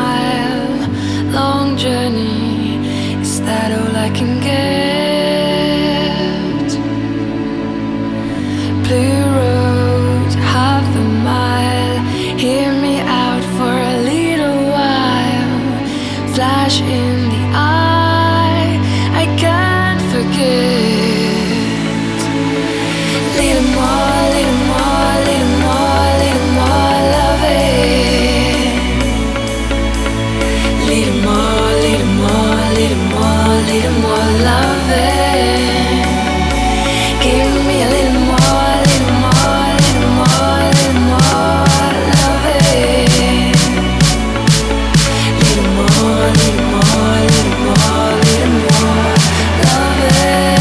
mile long journey. Is that all I can get? Blue road, half a mile. Hear me out for a little while. Flash in the eye, I can't forget. Little more, little more, little more, little more loving. Little more, little more, little more, little more loving. Give me a little more, little more, little more, little more loving. Little more, little more, little more, little more loving.